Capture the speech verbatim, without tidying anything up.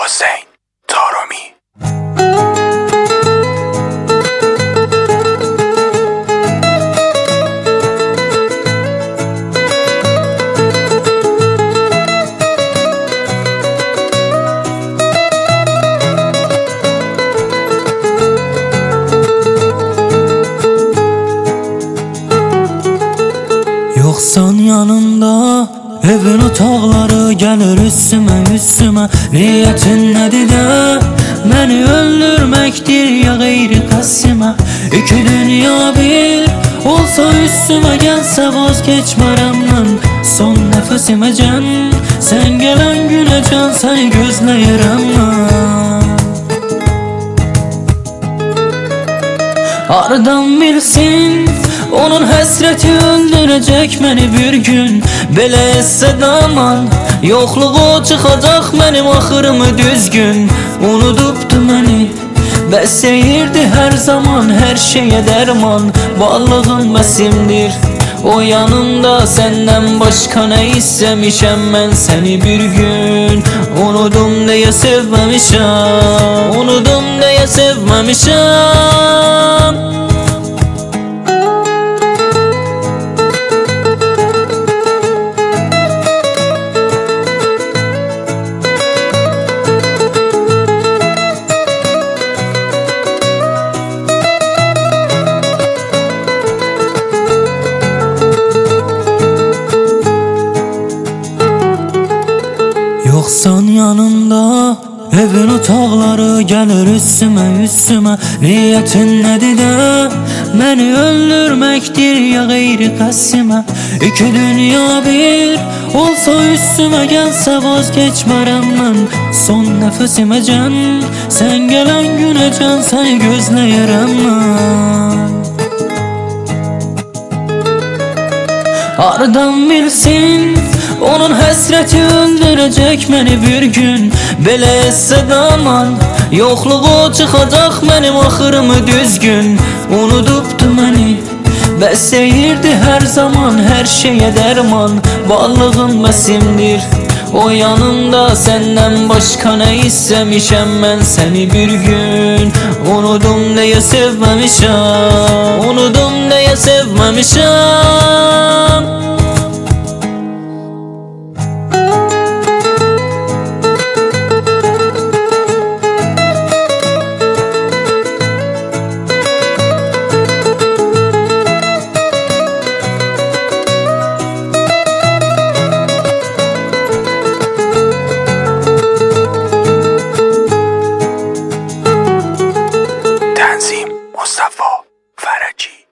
Hüseyin Tarumi. Yoksan yanımda evin otaqları gelir üstüme üstüme. Niyetin nedir de beni öldürmektir ya gayri kasime. İki dünya bir olsa üstüme gelse vazgeçmem ben. Son nefesime can, sen gelen güne can, seni gözleyerim ben. Ardam bilsin onun həsrəti öldürəcək məni bir gün. Belə etsə də aman, yoxluğu çıxacaq mənim axırımı düzgün. Unudubdu məni, bəsəyirdi hər zaman, hər şeyə dərman. Varlığın məsimdir, o yanımda səndən başqa nə istəmişəm mən səni bir gün. Unudum deyə sevməmişəm, unudum deyə sevməmişəm. Yoksan yanımda evin otaqları gelir üstüme üstüme. Niyetin nedir de beni öldürmektir ya gayri kasime. İki dünya bir olsa üstüme gelse vazgeçmem ben. Son nefesime can, sen gelen güne can, seni gözleyerim ben. Ardam bilsin onun həsrəti öldürəcək məni bir gün. Belə etsə də aman, yoxluğu çıxacaq mənim axırımı düzgün. Unudubdu məni, bəsəyirdi hər zaman, hər şeyə dərman. Varlığın məsimdir, o yanımda səndən başqa nə istəmişəm mən səni bir gün. Unudum deyə sevməmişəm, unudum deyə sevməmişəm. تنظیم مصطفی فرجی.